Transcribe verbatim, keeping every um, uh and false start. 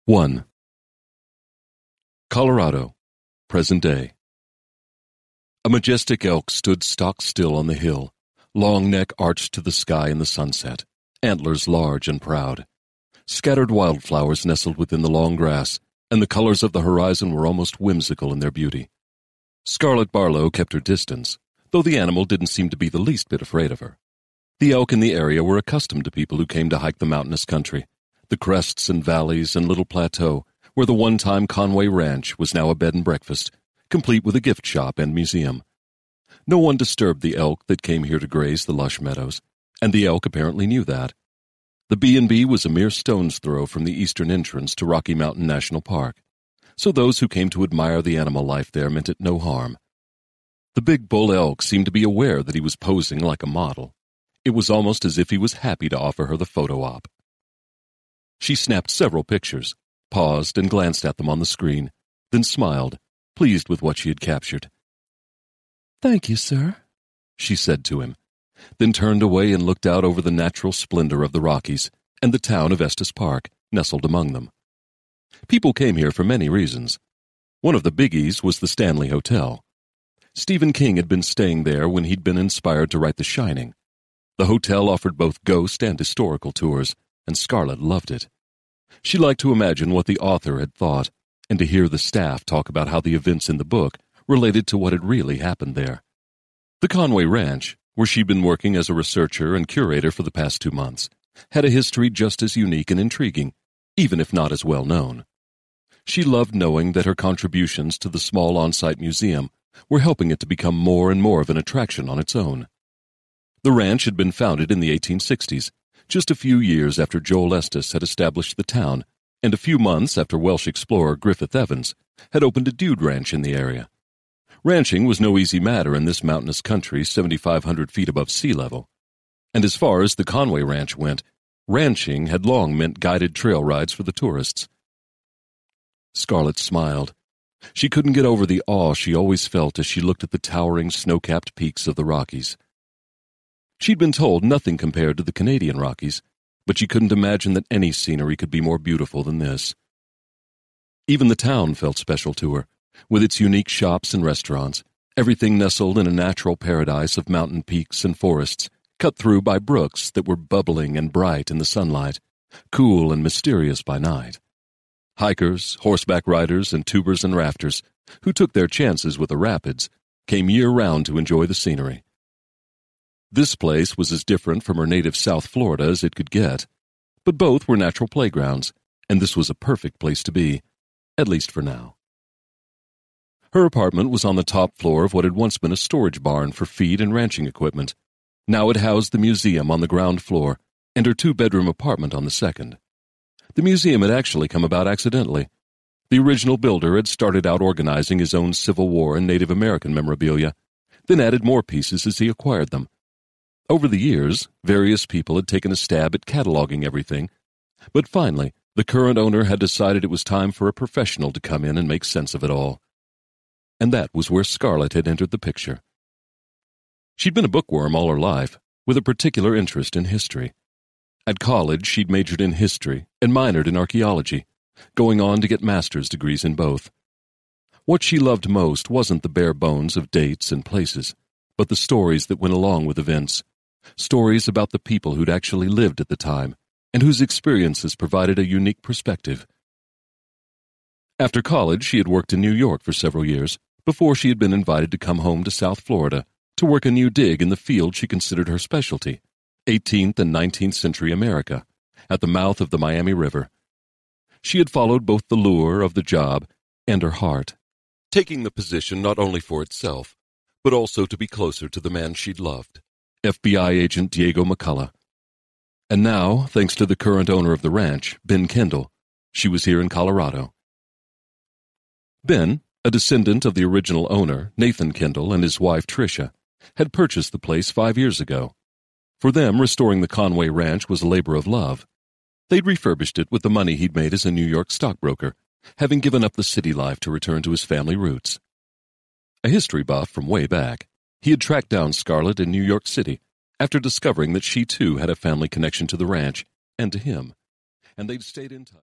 one. Colorado, present day. A majestic elk stood stock still on the hill, long neck arched to the sky in the sunset, antlers large and proud. Scattered wildflowers nestled within the long grass, and the colors of the horizon were almost whimsical in their beauty. Scarlett Barlow kept her distance, though the animal didn't seem to be the least bit afraid of her. The elk in the area were accustomed to people who came to hike the mountainous country, the crests and valleys and little plateau, where the one-time Conway Ranch was now a bed and breakfast, complete with a gift shop and museum. No one disturbed the elk that came here to graze the lush meadows, and the elk apparently knew that. The B and B was a mere stone's throw from the eastern entrance to Rocky Mountain National Park, so those who came to admire the animal life there meant it no harm. The big bull elk seemed to be aware that he was posing like a model. It was almost as if he was happy to offer her the photo op. She snapped several pictures, paused and glanced at them on the screen, then smiled, pleased with what she had captured. "Thank you, sir," she said to him, then turned away and looked out over the natural splendor of the Rockies and the town of Estes Park, nestled among them. People came here for many reasons. One of the biggies was the Stanley Hotel. Stephen King had been staying there when he'd been inspired to write The Shining. The hotel offered both ghost and historical tours, and Scarlett loved it. She liked to imagine what the author had thought, and to hear the staff talk about how the events in the book related to what had really happened there. The Conway Ranch, where she'd been working as a researcher and curator for the past two months, had a history just as unique and intriguing, even if not as well known. She loved knowing that her contributions to the small on-site museum were helping it to become more and more of an attraction on its own. The ranch had been founded in the eighteen sixties, just a few years after Joel Estes had established the town, and a few months after Welsh explorer Griffith Evans had opened a dude ranch in the area. Ranching was no easy matter in this mountainous country seventy-five hundred feet above sea level. And as far as the Conway Ranch went, ranching had long meant guided trail rides for the tourists. Scarlett smiled. She couldn't get over the awe she always felt as she looked at the towering snow-capped peaks of the Rockies. She'd been told nothing compared to the Canadian Rockies, but she couldn't imagine that any scenery could be more beautiful than this. Even the town felt special to her, with its unique shops and restaurants, everything nestled in a natural paradise of mountain peaks and forests, cut through by brooks that were bubbling and bright in the sunlight, cool and mysterious by night. Hikers, horseback riders, and tubers and rafters, who took their chances with the rapids, came year-round to enjoy the scenery. This place was as different from her native South Florida as it could get, but both were natural playgrounds, and this was a perfect place to be, at least for now. Her apartment was on the top floor of what had once been a storage barn for feed and ranching equipment. Now it housed the museum on the ground floor and her two-bedroom apartment on the second. The museum had actually come about accidentally. The original builder had started out organizing his own Civil War and Native American memorabilia, then added more pieces as he acquired them. Over the years, various people had taken a stab at cataloging everything, but finally, the current owner had decided it was time for a professional to come in and make sense of it all. And that was where Scarlett had entered the picture. She'd been a bookworm all her life, with a particular interest in history. At college, she'd majored in history and minored in archaeology, going on to get master's degrees in both. What she loved most wasn't the bare bones of dates and places, but the stories that went along with events, stories about the people who'd actually lived at the time and whose experiences provided a unique perspective. After college, she had worked in New York for several years before she had been invited to come home to South Florida to work a new dig in the field she considered her specialty, eighteenth and nineteenth century America, at the mouth of the Miami River. She had followed both the lure of the job and her heart, taking the position not only for itself, but also to be closer to the man she'd loved, F B I agent Diego McCullough. And now, thanks to the current owner of the ranch, Ben Kendall, she was here in Colorado. Ben, a descendant of the original owner, Nathan Kendall, and his wife Tricia, had purchased the place five years ago. For them, restoring the Conway Ranch was a labor of love. They'd refurbished it with the money he'd made as a New York stockbroker, having given up the city life to return to his family roots. A history buff from way back, he had tracked down Scarlett in New York City after discovering that she too had a family connection to the ranch and to him, and they'd stayed in touch.